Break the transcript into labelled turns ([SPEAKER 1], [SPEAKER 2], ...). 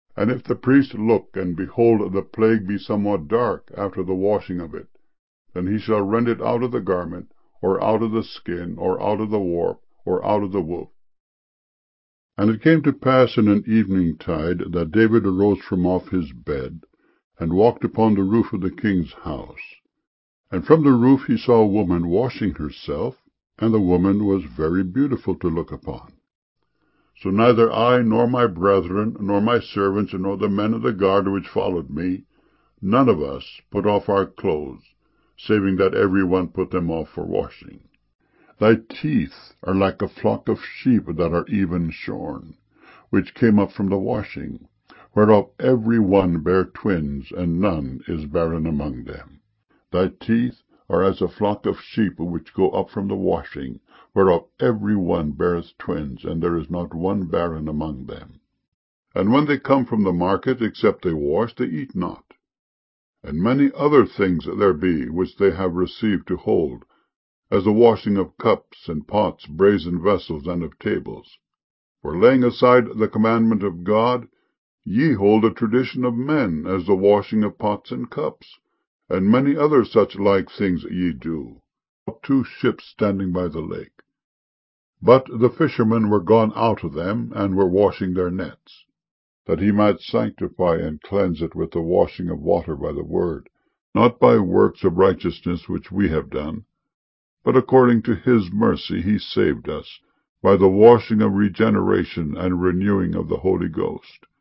[SPEAKER 1] And if the priest look, and behold the plague be somewhat dark after the washing of it, then he shall rend it out of the garment, or out of the skin, or out of the warp, or out of the woof. And it came to pass in an evening-tide that David arose from off his bed, and walked upon the roof of the king's house. And from the roof he saw a woman washing herself, and the woman was very beautiful to look upon. So neither I, nor my brethren, nor my servants, nor the men of the guard which followed me, none of us put off our clothes, saving that every one put them off for washing. Thy teeth are like a flock of sheep that are even shorn, which came up from the washing, whereof every one bare twins, and none is barren among them. Thy teeth are as a flock of sheep which go up from the washing, whereof every one beareth twins, and there is not one barren among them. And when they come from the market, except they wash, they eat not. And many other things there be which they have received to hold, as the washing of cups and pots, brazen vessels, and of tables. For laying aside the commandment of God, ye hold a tradition of men, as the washing of pots and cups, and many other such like things ye do. 2 ships standing by the lake. But the fishermen were gone out of them, and were washing their nets, that he might sanctify and cleanse it with the washing of water by the word, not by works of righteousness which we have done, but according to his mercy he saved us, by the washing of regeneration and renewing of the Holy Ghost,